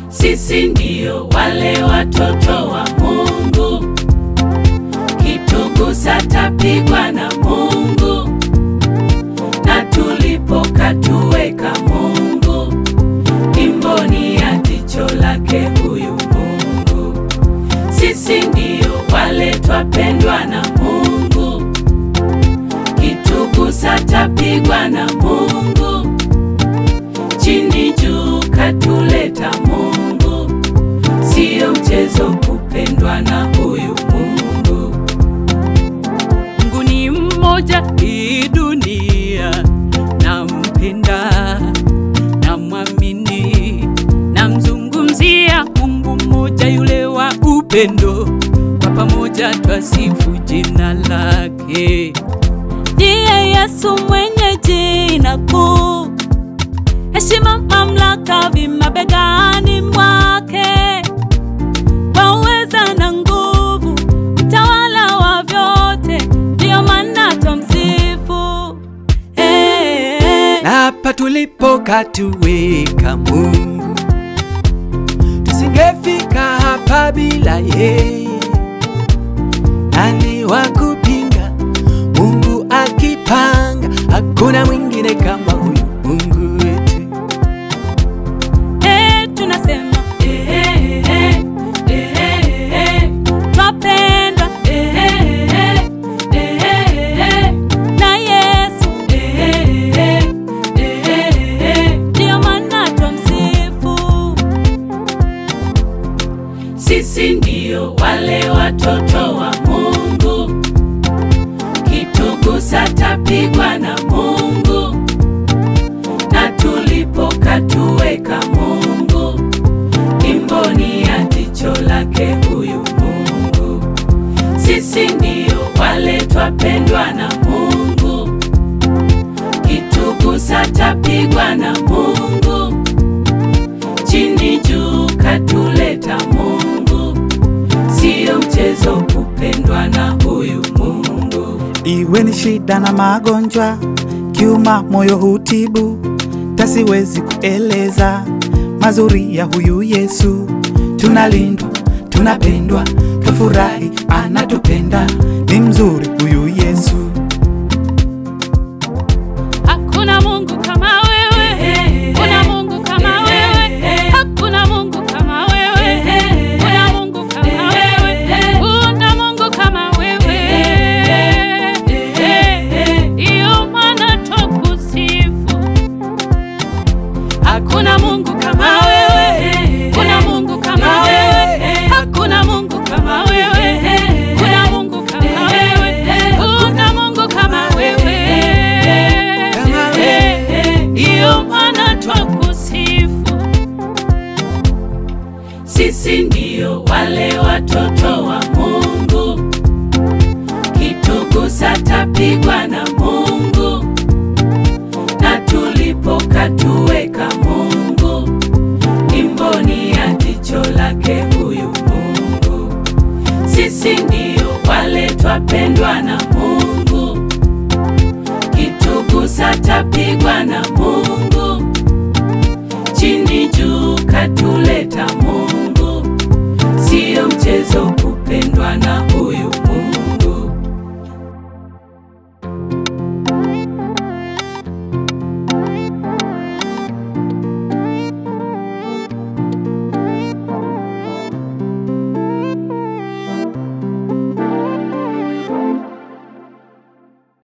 Sisi ndio wale watoto wa Mungu, kitugusa tapigwa na Mungu, na tulipokatuweka Mungu imboni ya jicho lake huyu Mungu. Sisi ndio wale twapendwa na Mungu, kitugusa tapigwa na Mungu, chini juu katuleta Mungu. Sio mchezo kupendwa na huyu Mungu. Mungu ni mmoja hii dunia, nampenda, namwamini, namzungumzia Mungu mmoja yule wa upendo. Kwa pamoja twasifu jina lake. Ndiye Yesu mwenye jina kuu, heshima mamlaka vimabegani mwake, kwa uweza na nguvu, mtawala wa vyote, ndio maana tumsifu. Na hapa tulipokatuweka Mungu, tusingefika hapa bila yeye. Nani wa kupinga Mungu akipanga? Hakuna mwingine kama huyu Mungu wetu. Tunasema twapendwa na Yesu, ndio maana tumsifu. Sisi ndio wale watoto wa Mungu, kitugusa tapigwa na Mungu, na tulipokatuweka Mungu imboni ya jicho lake huyu Mungu. Sisi ndio wale twapendwa na Mungu, kitugusa tapigwa na Mungu, chini juu katuleta Mungu. Sio mchezo kupendwa na huyu Mungu. Iwe ni shida na magonjwa, kiuma moyo hutibu, tasiwezi kueleza mazuri ya huyu Yesu. Tunalindwa, tunapendwa, tufurahi, anatupenda, ni mzuri huyu Yesu. Hakuna Mungu kama wewe, kuna Mungu kama wewe, hakuna Mungu kama wewe, kuna Mungu kama wewe, kuna Mungu kama wewe, iyo maana tukusifu. Hakuna Mungu kama wewe, kuna Mungu kama wewe, hakuna Mungu kama wewe, kuna Mungu kama wewe, kuna Mungu kama wewe, iyo maana twakusifu. Sisi ndio wale watoto wa Mungu, kitugusa tapigwa na Mungu, na tulipokatuweka Mungu imboni ya jicho lake huyu Mungu. Sisi ndio wale twapendwa na Mungu, kitugusa tapigwa na Mungu, chini juu katuleta Mungu. Sio mchezo kupendwa na